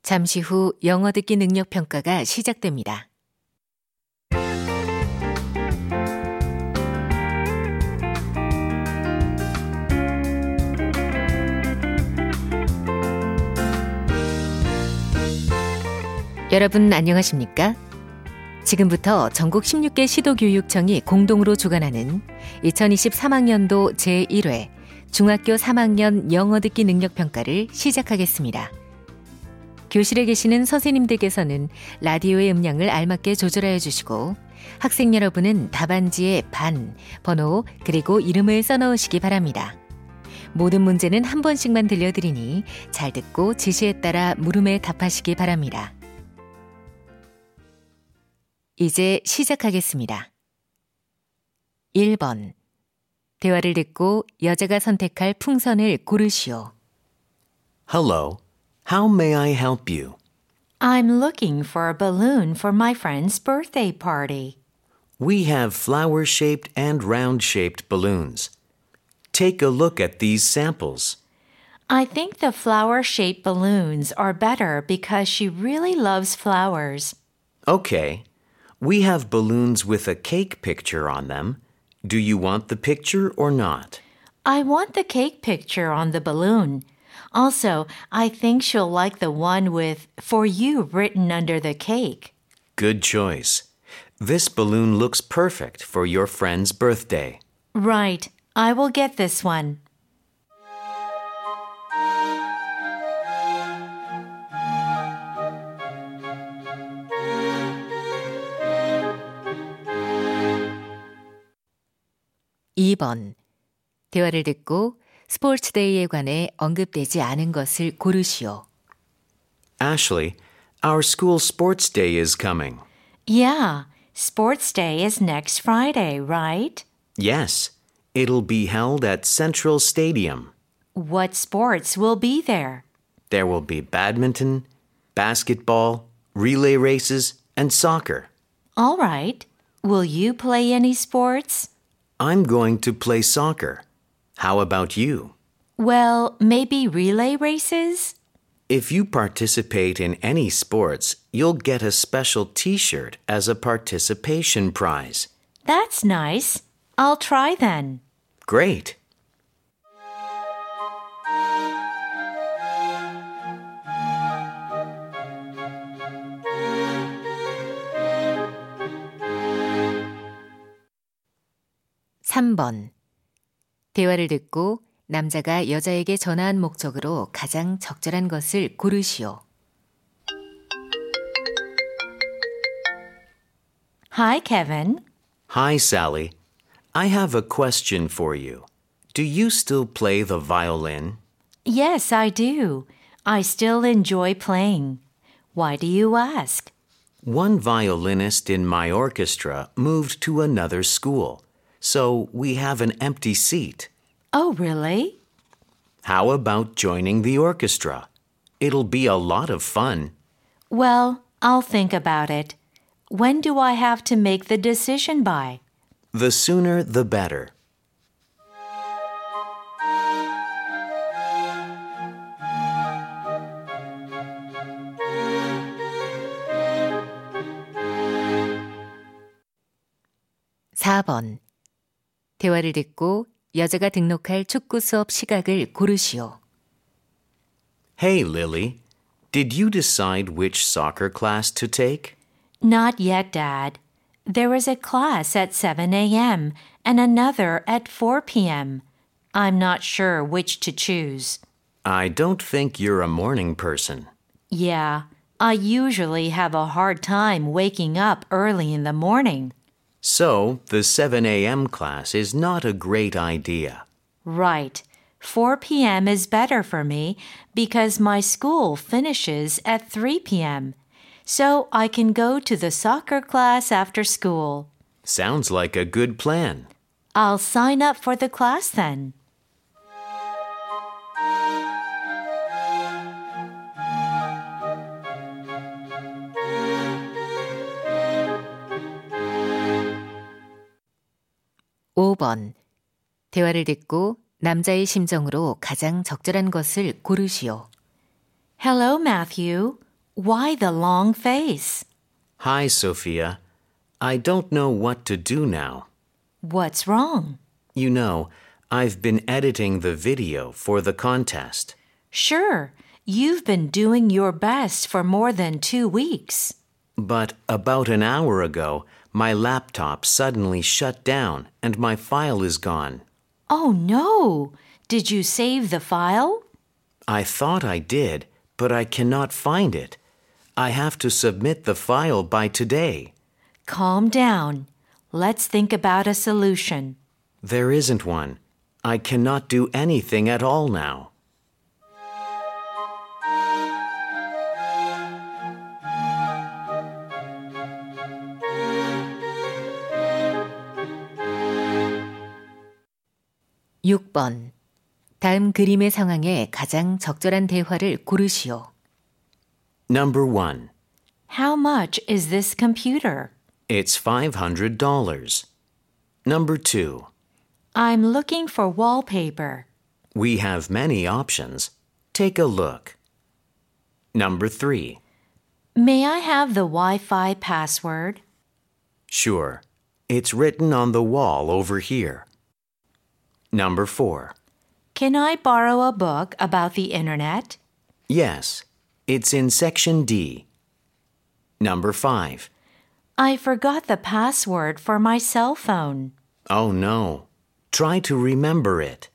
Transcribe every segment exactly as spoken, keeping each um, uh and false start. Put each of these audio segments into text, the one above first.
잠시 후 영어 듣기 능력 평가가 시작됩니다. 여러분 안녕하십니까? 지금부터 전국 십육 개 시도교육청이 공동으로 주관하는 이천이십삼 학년도 제일 회 중학교 삼 학년 영어 듣기 능력 평가를 시작하겠습니다. 교실에 계시는 선생님들께서는 라디오의 음량을 알맞게 조절하여 주시고 학생 여러분은 답안지에 반, 번호, 그리고 이름을 써넣으시기 바랍니다. 모든 문제는 한 번씩만 들려드리니 잘 듣고 지시에 따라 물음에 답하시기 바랍니다. 이제 시작하겠습니다. 일 번. 대화를 듣고 여자가 선택할 풍선을 고르시오. Hello. How may I help you? I'm looking for a balloon for my friend's birthday party. We have flower-shaped and round-shaped balloons. Take a look at these samples. I think the flower-shaped balloons are better because she really loves flowers. Okay. We have balloons with a cake picture on them. Do you want the picture or not? I want the cake picture on the balloon. Also, I think she'll like the one with "For You" written under the cake. Good choice. This balloon looks perfect for your friend's birthday. Right. I will get this one. 이 번. 대화를 듣고 스포츠데이에 관해 언급되지 않은 것을 고르시오. Ashley, our school sports day is coming. Yeah, Sports Day is next Friday, right? Yes, it'll be held at Central Stadium. What sports will be there? There will be badminton, basketball, relay races, and soccer. All right. Will you play any sports? I'm going to play soccer. How about you? Well, maybe relay races? If you participate in any sports, you'll get a special T-shirt as a participation prize. That's nice. I'll try then. Great. 삼 번. 대화를 듣고 남자가 여자에게 전화한 목적으로 가장 적절한 것을 고르시오. Hi, Kevin. Hi, Sally. I have a question for you. Do you still play the violin? Yes, I do. I still enjoy playing. Why do you ask? One violinist in my orchestra moved to another school, so we have an empty seat. Oh, really? How about joining the orchestra? It'll be a lot of fun. Well, I'll think about it. When do I have to make the decision by? The sooner the better. 사 번. 대화를 듣고 여자가 등록할 축구 수업 시각을 고르시오. Hey, Lily. Did you decide which soccer class to take? Not yet, Dad. There is a class at seven a.m. and another at four p.m. I'm not sure which to choose. I don't think you're a morning person. Yeah, I usually have a hard time waking up early in the morning. So, the seven a.m. class is not a great idea. Right. four p.m. is better for me because my school finishes at three p.m. So I can go to the soccer class after school. Sounds like a good plan. I'll sign up for the class then. 오 번. 대화를 듣고 남자의 심정으로 가장 적절한 것을 고르시오. Hello, Matthew. Why the long face? Hi, Sophia. I don't know what to do now. What's wrong? You know, I've been editing the video for the contest. Sure, you've been doing your best for more than two weeks. But about an hour ago, my laptop suddenly shut down and my file is gone. Oh no! Did you save the file? I thought I did, but I cannot find it. I have to submit the file by today. Calm down. Let's think about a solution. There isn't one. I cannot do anything at all now. 육 번. 다음 그림의 상황에 가장 적절한 대화를 고르시오. Number one. How much is this computer? It's five hundred dollars. Number two. I'm looking for wallpaper. We have many options. Take a look. Number three. May I have the Wi-Fi password? Sure. It's written on the wall over here. Number four. Can I borrow a book about the internet? Yes. It's in section D. Number five. I forgot the password for my cell phone. Oh no. Try to remember it.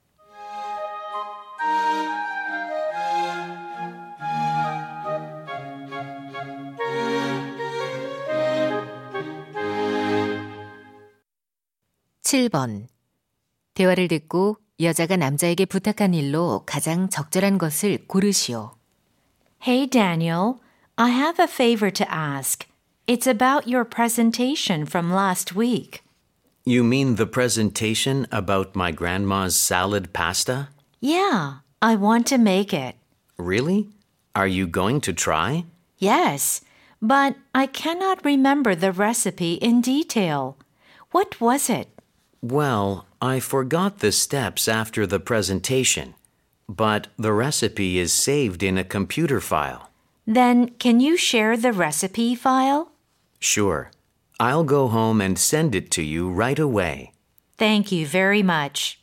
칠 번. 대화를 듣고 여자가 남자에게 부탁한 일로 가장 적절한 것을 고르시오. Hey Daniel, I have a favor to ask. It's about your presentation from last week. You mean the presentation about my grandma's salad pasta? Yeah, I want to make it. Really? Are you going to try? Yes, but I cannot remember the recipe in detail. What was it? Well, I forgot the steps after the presentation, but the recipe is saved in a computer file. Then can you share the recipe file? Sure. I'll go home and send it to you right away. Thank you very much.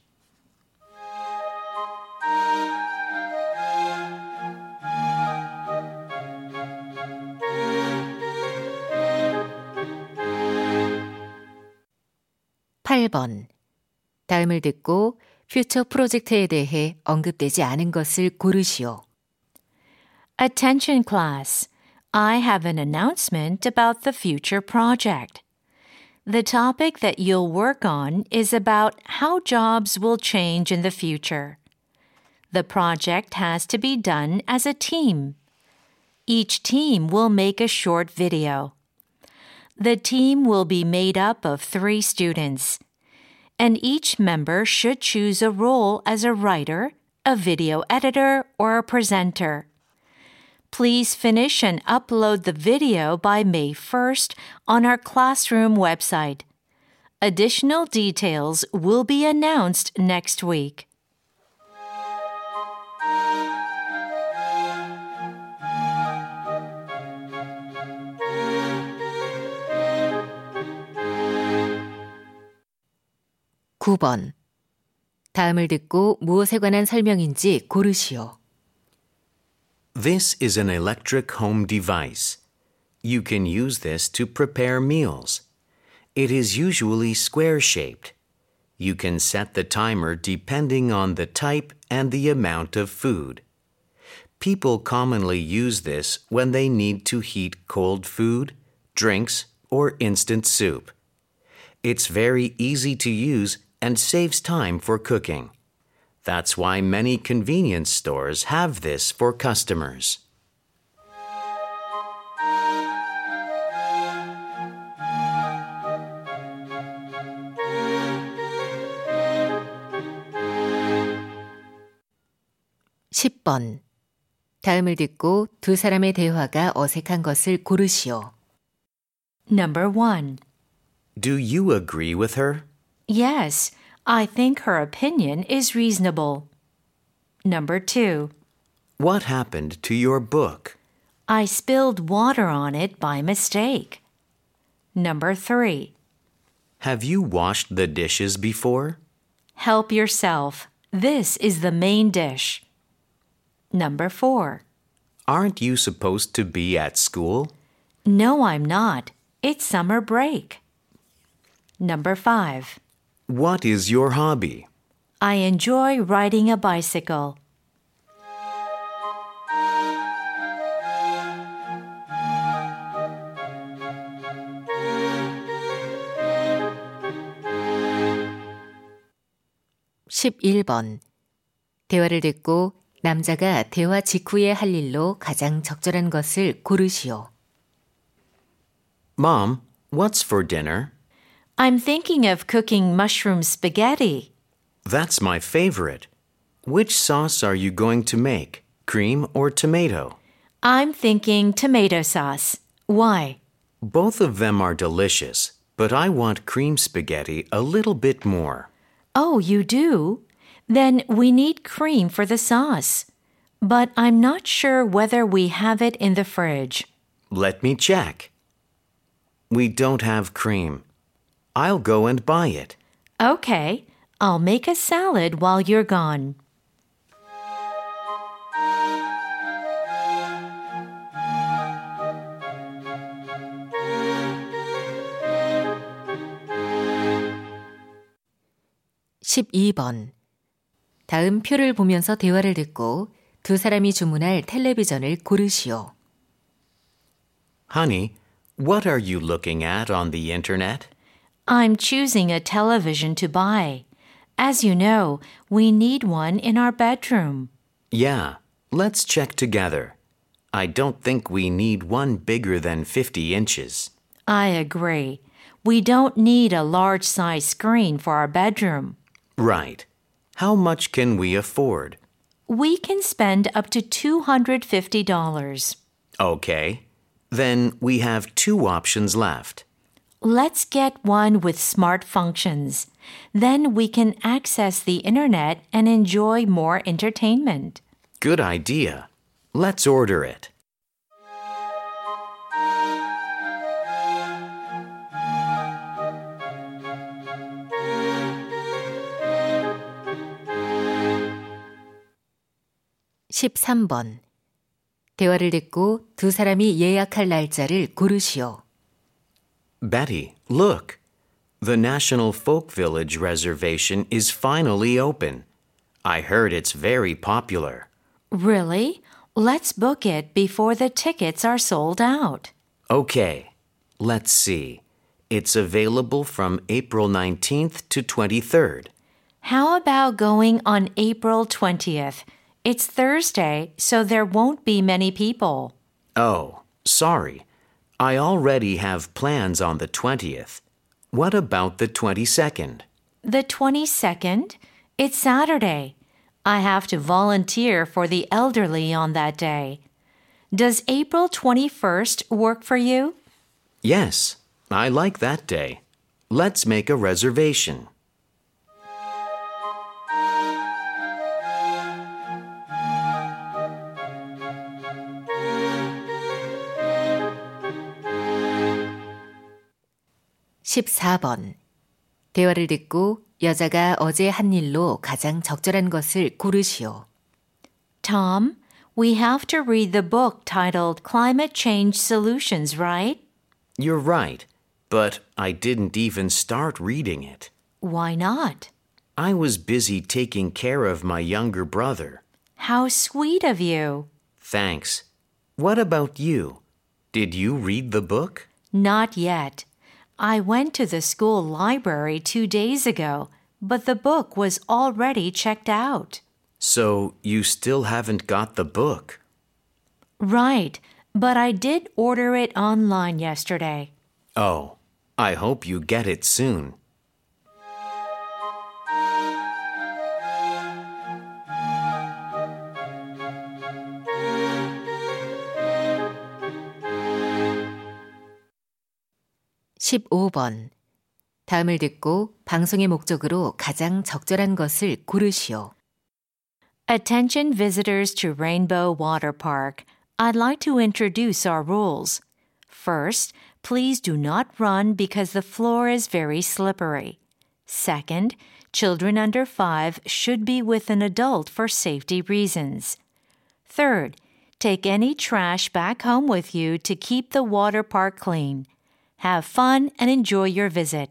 팔 번. 다음을 듣고 퓨처 프로젝트에 대해 언급되지 않은 것을 고르시오. Attention class. I have an announcement about the future project. The topic that you'll work on is about how jobs will change in the future. The project has to be done as a team. Each team will make a short video. The team will be made up of three students, and each member should choose a role as a writer, a video editor, or a presenter. Please finish and upload the video by May first on our classroom website. Additional details will be announced next week. 구 번. 다음을 듣고 무엇에 관한 설명인지 고르시오. This is an electric home device. You can use this to prepare meals. It is usually square-shaped. You can set the timer depending on the type and the amount of food. People commonly use this when they need to heat cold food, drinks, or instant soup. It's very easy to use and saves time for cooking. That's why many convenience stores have this for customers. 십 번. 다음을 듣고 두 사람의 대화가 어색한 것을 고르시오. Number one. Do you agree with her? Yes, I think her opinion is reasonable. Number two. What happened to your book? I spilled water on it by mistake. Number three. Have you washed the dishes before? Help yourself. This is the main dish. Number four. Aren't you supposed to be at school? No, I'm not. It's summer break. Number five. What is your hobby? I enjoy riding a bicycle. 십일 번. 대화를 듣고 남자가 대화 직후에 할 일로 가장 적절한 것을 고르시오. Mom, what's for dinner? I'm thinking of cooking mushroom spaghetti. That's my favorite. Which sauce are you going to make? Cream or tomato? I'm thinking tomato sauce. Why? Both of them are delicious, but I want cream spaghetti a little bit more. Oh, you do? Then we need cream for the sauce. But I'm not sure whether we have it in the fridge. Let me check. We don't have cream. I'll go and buy it. Okay, I'll make a salad while you're gone. 십이 번. 다음 표를 보면서 대화를 듣고 두 사람이 주문할 텔레비전을 고르시오. Honey, what are you looking at on the internet? I'm choosing a television to buy. As you know, we need one in our bedroom. Yeah, let's check together. I don't think we need one bigger than fifty inches. I agree. We don't need a large-size screen for our bedroom. Right. How much can we afford? We can spend up to two hundred fifty dollars. Okay. Then we have two options left. Let's get one with smart functions. Then we can access the internet and enjoy more entertainment. Good idea. Let's order it. 십삼 번. 대화를 듣고 두 사람이 예약할 날짜를 고르시오. Betty, look. The National Folk Village reservation is finally open. I heard it's very popular. Really? Let's book it before the tickets are sold out. Okay. Let's see. It's available from April nineteenth to twenty-third. How about going on April twentieth? It's Thursday, so there won't be many people. Oh, sorry. I already have plans on the twentieth. What about the twenty-second? The twenty-second? It's Saturday. I have to volunteer for the elderly on that day. Does April twenty-first work for you? Yes, I like that day. Let's make a reservation. 십사 번. 대화를 듣고 여자가 어제 한 일로 가장 적절한 것을 고르시오. Tom, we have to read the book titled Climate Change Solutions, right? You're right, but I didn't even start reading it. Why not? I was busy taking care of my younger brother. How sweet of you. Thanks. What about you? Did you read the book? Not yet. I went to the school library two days ago, but the book was already checked out. So you still haven't got the book? Right, but I did order it online yesterday. Oh, I hope you get it soon. 십오 번. 다음을 듣고 방송의 목적으로 가장 적절한 것을 고르시오. Attention visitors to Rainbow Water Park. I'd like to introduce our rules. First, please do not run because the floor is very slippery. Second, children under five should be with an adult for safety reasons. Third, take any trash back home with you to keep the water park clean. Have fun and enjoy your visit.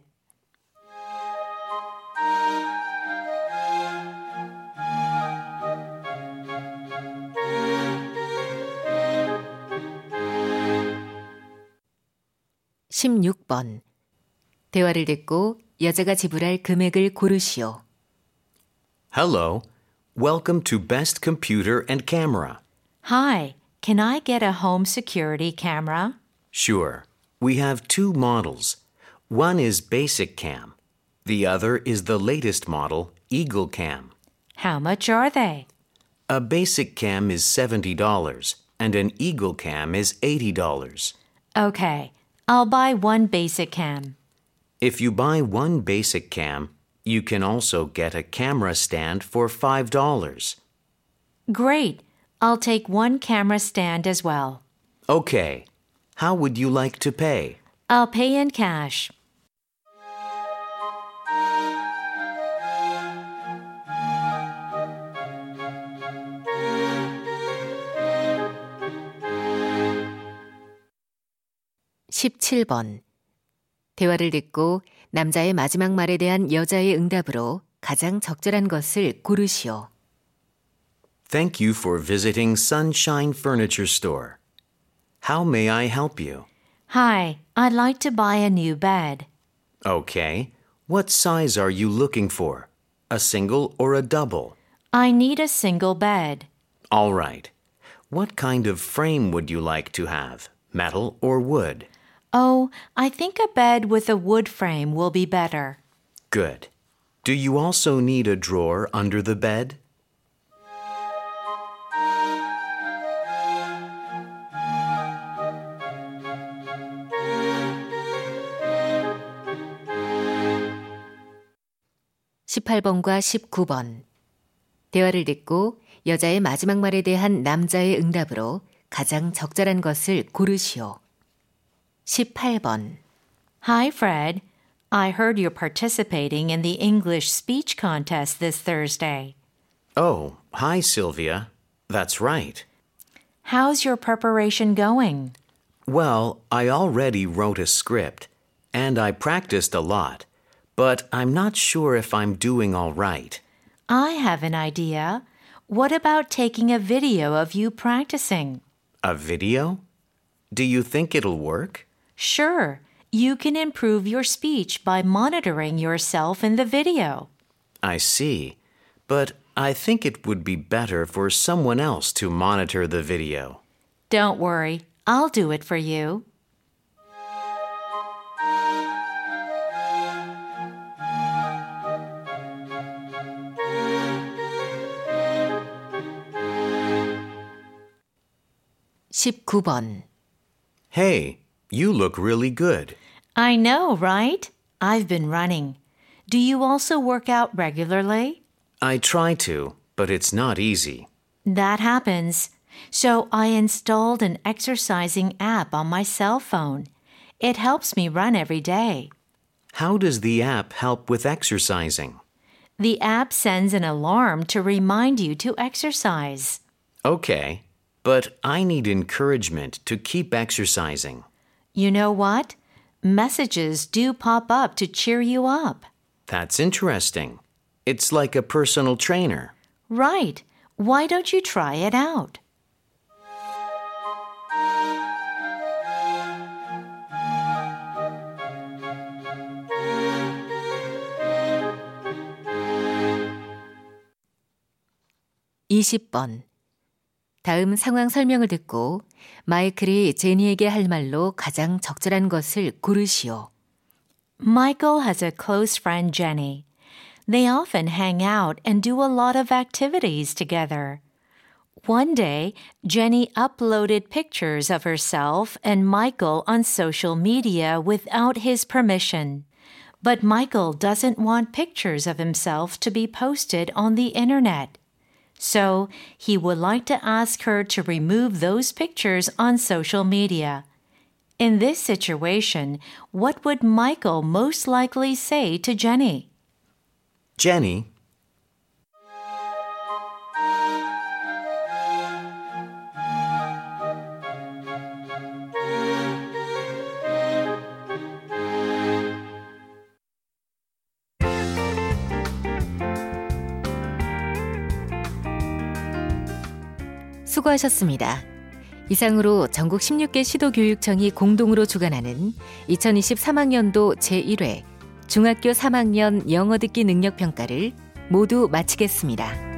십육 번. 대화를 듣고 여자가 지불할 금액을 고르시오. Hello. Welcome to Best Computer and Camera. Hi, can I get a home security camera? Sure. We have two models. One is Basic Cam. The other is the latest model, Eagle Cam. How much are they? A Basic Cam is seventy dollars and an Eagle Cam is eighty dollars. Okay, I'll buy one basic cam. If you buy one Basic Cam, you can also get a camera stand for five dollars. Great. I'll take one camera stand as well. Okay. How would you like to pay? I'll pay in cash. 십칠 번. 대화를 듣고 남자의 마지막 말에 대한 여자의 응답으로 가장 적절한 것을 고르시오. Thank you for visiting Sunshine Furniture Store. How may I help you? Hi, I'd like to buy a new bed. Okay. What size are you looking for? A single or a double? I need a single bed. All right. What kind of frame would you like to have? Metal or wood? Oh, I think a bed with a wood frame will be better. Good. Do you also need a drawer under the bed? 십팔 번과 십구 번. 대화를 듣고 여자의 마지막 말에 대한 남자의 응답으로 가장 적절한 것을 고르시오. 십팔 번. Hi, Fred. I heard you're participating in the English speech contest this Thursday. Oh, hi, Sylvia. That's right. How's your preparation going? Well, I already wrote a script, and I practiced a lot, but I'm not sure if I'm doing all right. I have an idea. What about taking a video of you practicing? A video? Do you think it'll work? Sure. You can improve your speech by monitoring yourself in the video. I see. But I think it would be better for someone else to monitor the video. Don't worry. I'll do it for you. 십구 번. Hey, you look really good. I know, right? I've been running. Do you also work out regularly? I try to, but it's not easy. That happens. So I installed an exercising app on my cell phone. It helps me run every day. How does the app help with exercising? The app sends an alarm to remind you to exercise. Okay, but I need encouragement to keep exercising. You know what? Messages do pop up to cheer you up. That's interesting. It's like a personal trainer. Right. Why don't you try it out? 이십 번. 다음 상황 설명을 듣고 마이클이 제니에게 할 말로 가장 적절한 것을 고르시오. Michael has a close friend, Jenny. They often hang out and do a lot of activities together. One day, Jenny uploaded pictures of herself and Michael on social media without his permission. But Michael doesn't want pictures of himself to be posted on the internet. So he would like to ask her to remove those pictures on social media. In this situation, what would Michael most likely say to Jenny? Jenny, 수고하셨습니다. 이상으로 전국 십육 개 시도교육청이 공동으로 주관하는 이천이십삼 학년도 제일 회 중학교 삼 학년 영어 듣기 능력 평가를 모두 마치겠습니다.